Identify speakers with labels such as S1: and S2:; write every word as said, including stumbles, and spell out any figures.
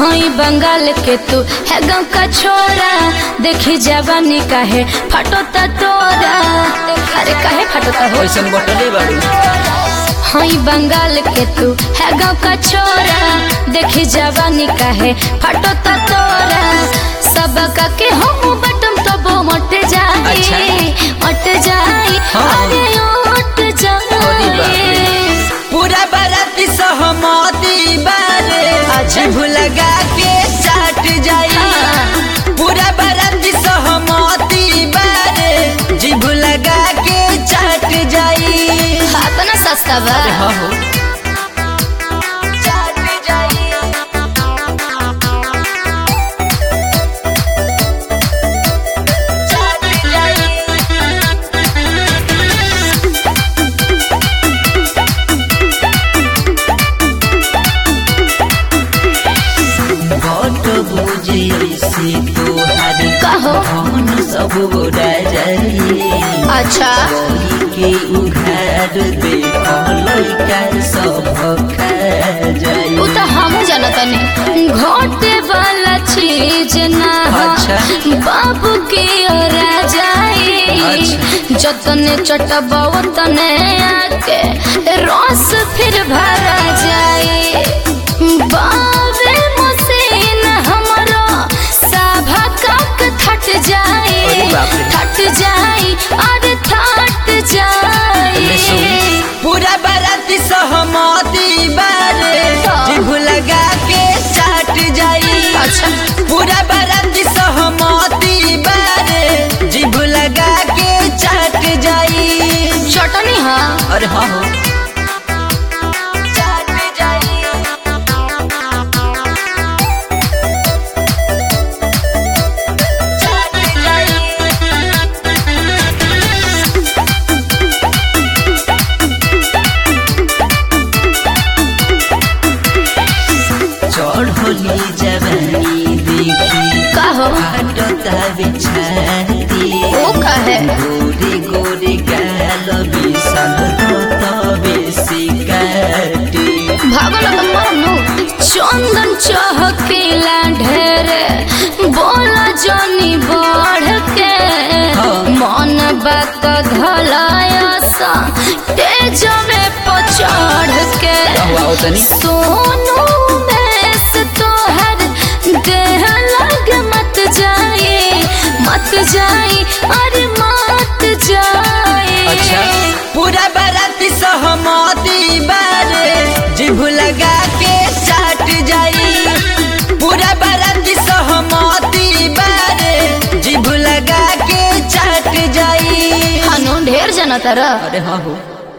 S1: हई बंगाल के तू है गाँव का छोरा, देखी जवानी काहे फटोता तोरा। अरे काहे फटोता हो
S2: कैसन बटले बाड़ू।
S1: हई बंगाल के तू है गाँव का छोरा, देखी जवानी काहे फटोता तोरा। सब का के हम बटम तबो मट जाए।
S2: अच्छा।
S1: मट जाए
S2: हाँ।
S1: अरे उठ जाए।
S2: पूरा बाराती सहमती बारे
S1: अच्छा।
S2: जीभ लगा के चाट जाई। पूरा बाराती सहमती बारे जीभ लगा के चाट जाई।
S1: हाँ तो ना सस्ता बा।
S2: हाँ हो चाट जाई। चाट जाई। बट बुझे से तोहार
S1: कहो।
S2: कौन सब उड़ा जाई।
S1: अच्छा
S2: के उघार दे लइका सब खा जाई।
S1: वो तो हम जानता नहीं, घोटे वाला चीज ना हो।
S2: अच्छा।
S1: बाबू के ओरा जाए।
S2: अच्छा।
S1: जतने चटबा तने आके रस फिर भरा जाए। बाबे मसीन हमरो साभा काक थट जाए।
S2: अरे बाप रे।
S1: थट जाए अरे थट जाए।
S2: पूरा बाराती सहमती बारे
S1: तो।
S2: जीभ लगा के चाट जाई।
S1: अच्छा।
S2: पूरा बाराती सहमती बारे जीभ लगा के चाट जाई।
S1: चटनी हाँ।
S2: अरे हाँ हो चाट जाई। चाट जाई। चढ़ोली जवानी देखी
S1: कहो।
S2: फाटता बिछाती।
S1: वो का है?
S2: गोरे गोरे गाल बिसल बेसी काटी।
S1: भागल तो मरनु। चंदन चहकेला ढेरे बोला जनी बढ़ के।
S2: हाँ।
S1: मन बात धलाया सा तेज में पचढ़ के।
S2: हुआ उतनी
S1: सोनू बेस तोहर देह लग मत जाए। मत जाए अरे मत जाए।
S2: अच्छा। पूरा बाराती सहमती बारे जीभ लगा के चाट जाई। पूरा बाराती सहमती बारे जीभ लगा के चाट जाई।
S1: हनु ढेर जना तारा।
S2: अरे हाँ हो